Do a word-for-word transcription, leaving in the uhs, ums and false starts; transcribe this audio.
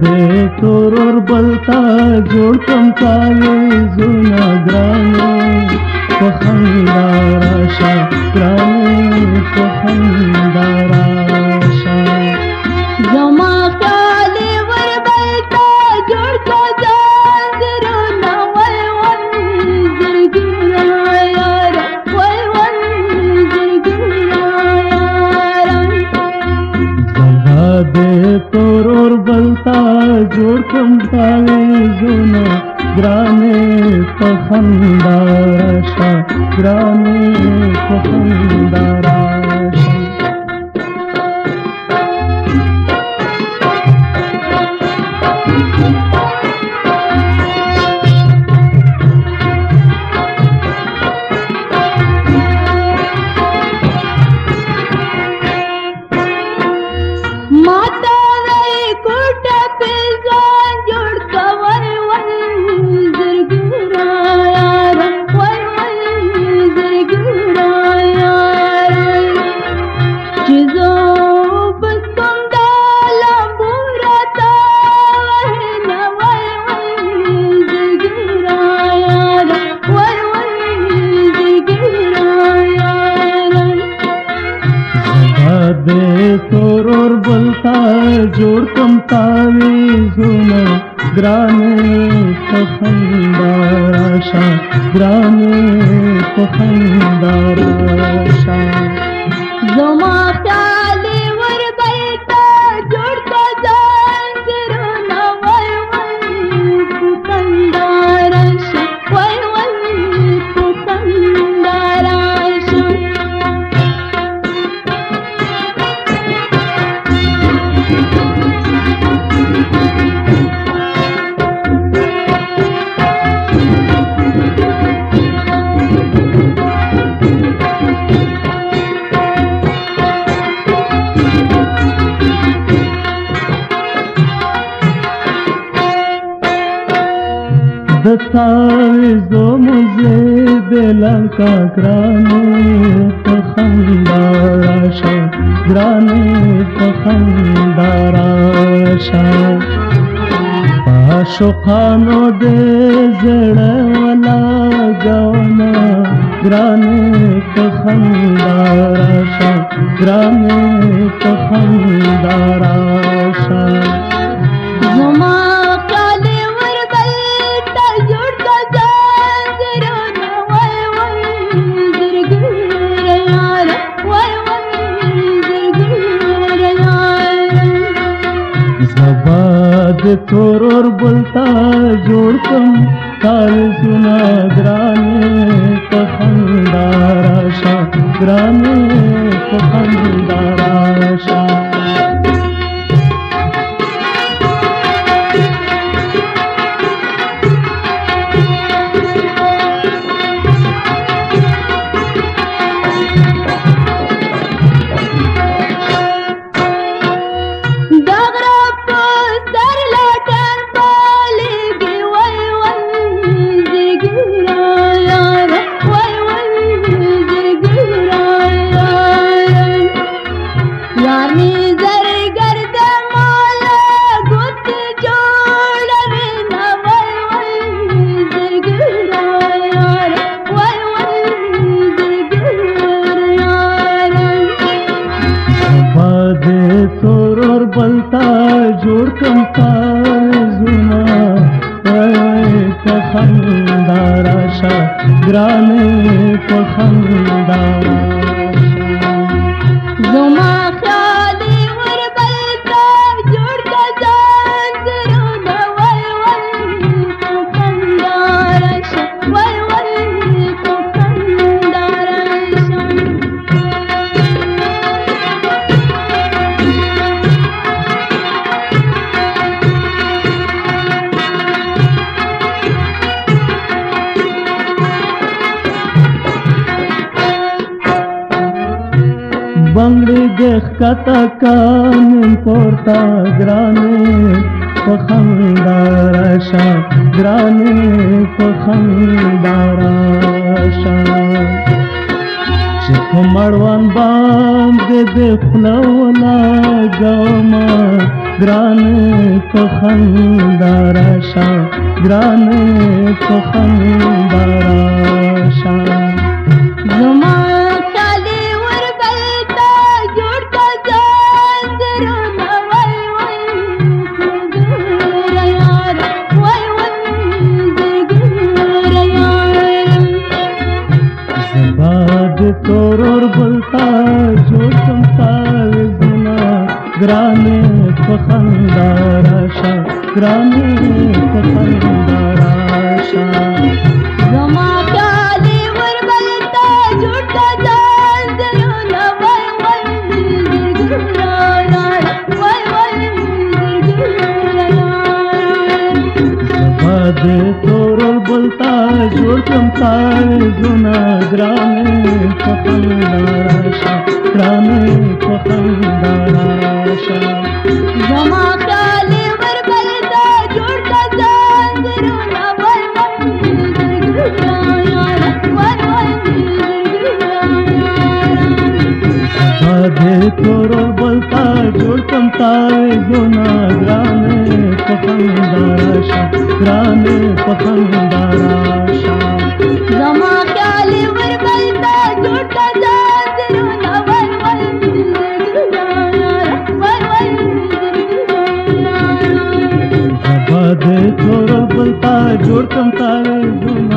دې تورور بلتا جوړ کم کاغذونه ګرانو په خندا راشه ګرانو په خندا راشه زما خیالې ور بلتا جوړ کا ځانځرونه وای وای زړګینا یار وای وای زړګینا یار زما دې تورور بلتا جوړ کم کاغذونه ګرانې په خندا راشه ګرانې په خندا راشه माता वही कुट पे जान जोड़ का वही वही ज़िरगिरा यार वही वही ज़िरगिरा यार चीज़ों बस तुम डाला बुरा था वही ना वही वही ज़िरगिरा यार वही वही ज़िरगिरा यार दे तोरोर बलता जोड़ कम तावीज़ुना ग्राने په خندا راشه ګرانې په خندا راشه زما خیالې ور بلتا جوړ کا ځانځرونه وای وای په خندا راشه وای وای په خندا راشه د تعویذو مزې د لنکا ګرانې په خندا راشه ګرانې په خندا راشه عاشقانو دې زړه ولګونه ګرانې په خندا راشه ګرانې په خندا راشه زما خیالې ور بلتا جوړ کا ځانځرونه وای وای زړګیرا یار وای وای زړګیرا یار زبا د تورور بلتا جوړ کم کاغذونه ګرانې په خندا راشه ګرانې په خندا راشه तोरोर बलता जोड़ कम कागज़ुना वही په خندا راشه ګرانې په خندا راشه زما خیالې ور بلتا جوړ کا ځانځرونه وای وای په خندا راشه وای وای په خندا راشه बंगड़ी देख कता कान पोरता ग्राने په خندا راشه ګرانې په خندا راشه چې په مړوند باندې د خوله ولګومه ګرانې په خندا راشه ګرانې په خندا راشه زما خیالي وربل ته جوړ کا ځان درونه وای وای زګره یار وای وای زګره یار زما د تورور بلتا جوړ کم تاویزونه ګرانې په خندا راشه ګرانې په خندا راشه زما خیالي وربل ته جوړ کا ځان درونه وای وای زګره یار وای وای زګره یار زما د تورور بلتا جوړ کم تاویزونه ګرانې په خندا راشه ګرانې په خندا راشه زما خیالي وربل ته جوړ کا ځان درونه وای وای زګره یار وای وای زګره یار د تورور بلتا جوړ کم تاویزونه ګرانې په خندا راشه ګرانې په خندا راشه زما خیالي وربل ته جوړ کا ځان درونه وای وای زګره یار وای وای زګره یار زما د تورور بلتا جوړ کم تاویزونه